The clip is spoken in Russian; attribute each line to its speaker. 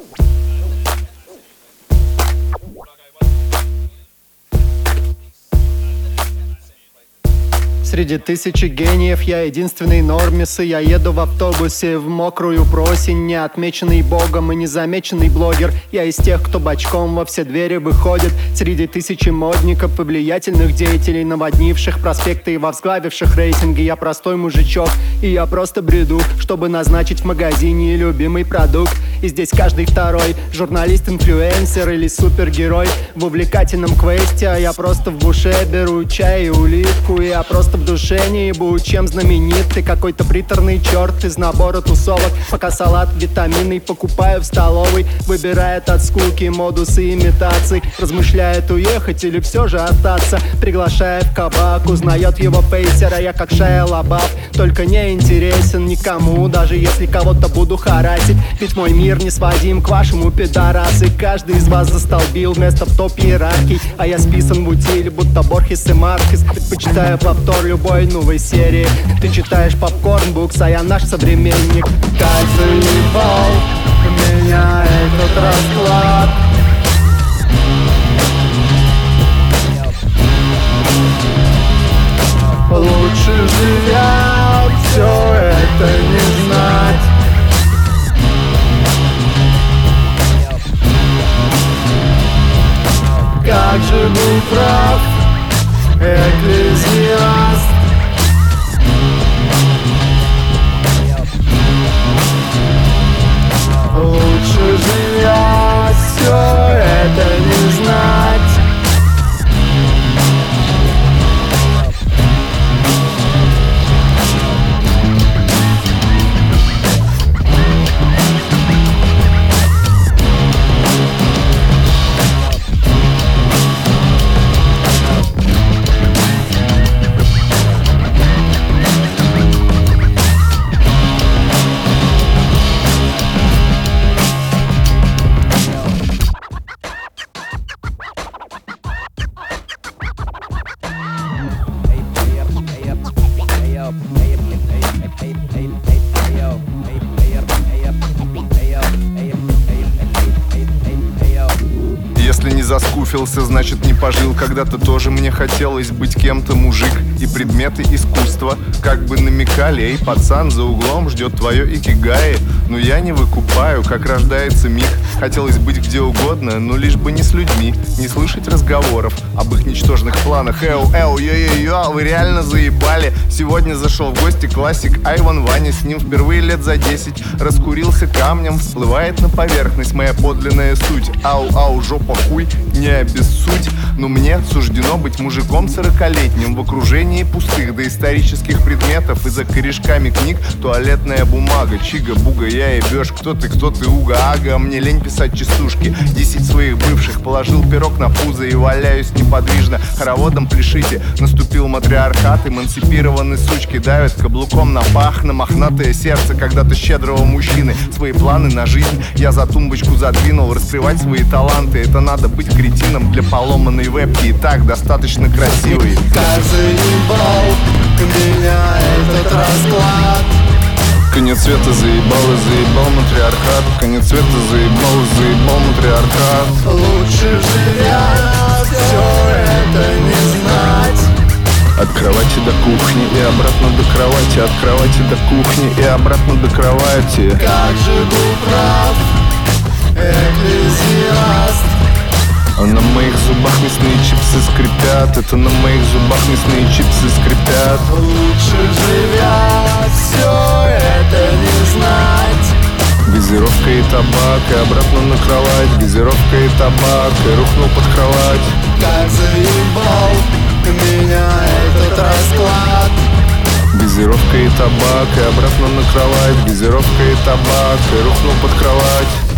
Speaker 1: Среди тысячи гениев я единственный нормис, и я еду в автобусе в мокрую просень. Не отмеченный богом и незамеченный блогер. Я из тех, кто бочком во все двери выходит. Среди тысячи модников и влиятельных деятелей, наводнивших проспекты и возглавивших рейтинги. Я простой мужичок, и я просто бреду, чтобы назначить в магазине любимый продукт. И здесь каждый второй журналист, инфлюенсер или супергерой в увлекательном квесте. А я просто в буше беру чай и улитку. И я просто в душе не ебу, чем знаменит. Ты какой-то приторный черт из набора тусовок. Пока салат витаминный покупаю в столовой. Выбирает от скуки модусы имитаций. Размышляет уехать или все же остаться. Приглашает в кабак, узнает его фейсера. Я как Шайа Лабаф, только не интересен никому, даже если кого-то буду харасить. Ведь мой мир не сводим к вашему, пидорасы. Каждый из вас застолбил место в топ-иерархий. А я списан в утиль, будто Борхес и Маркес. Предпочитаю повтор любой новой серии. Ты читаешь попкорн букс, а я наш современник. Как заебал меня этот расклад. Лучше живя все это не знать. Как же был прав экклезиаст. Лучше живя все это не знать.
Speaker 2: Если не заскуфился, значит не пожил. Когда-то тоже мне хотелось быть кем-то, мужик. И предметы искусства как бы намекали: эй, пацан, за углом ждет твое икигай. Но я не выкупаю, как рождается миг. Хотелось быть где угодно, но лишь бы не с людьми. Не слышать разговоров об их ничтожных планах. Йо-йо-йо, вы реально заебали. Сегодня зашел в гости классик Айван Ваня. С ним впервые лет за 10. Раскурился камнем, всплывает на поверхность моя подлинная суть. Ау-ау, жопа хуй, не обессудь. Но мне суждено быть мужиком 40-летним в окружении пустых доисторических предметов. И за корешками книг туалетная бумага. Чига-буга, я ебешь, кто ты, уга-ага. Мне лень писать частушки, 10 своих бывших. Положил пирог на пузо и валяюсь неподвижно. Хороводом пляшите, наступил матриархат. Эмансипированные сучки давят каблуком на пах. На мохнатое сердце когда-то щедрого мужчины. Свои планы на жизнь я за тумбочку задвинул. Раскрывать свои таланты, это надо быть кретином для поломанной вебки. И так достаточно красивый.
Speaker 1: Как заебал меня этот расклад.
Speaker 2: Конец света заебал матриархат. Конец света заебал матриархат.
Speaker 1: Лучше живя все это не знать.
Speaker 2: От кровати до кухни и обратно до кровати. От кровати до кухни и обратно до кровати.
Speaker 1: Как же был прав экклезиаст.
Speaker 2: А на моих зубах мясные чипсы скрипят. Это на моих зубах мясные чипсы скрипят.
Speaker 1: Лучше живя все это не знать.
Speaker 2: Газировка и табак, и обратно на кровать. Газировка и табак, и рухнул под кровать.
Speaker 1: Как заебал меня этот расклад.
Speaker 2: Газировка и табак, и обратно на кровать. Газировка и табак, и рухнул под кровать.